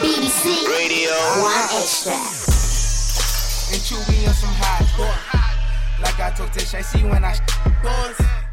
BBC Radio 1 Extra. And Chewy on some hot. Like I told Tish, I see when I.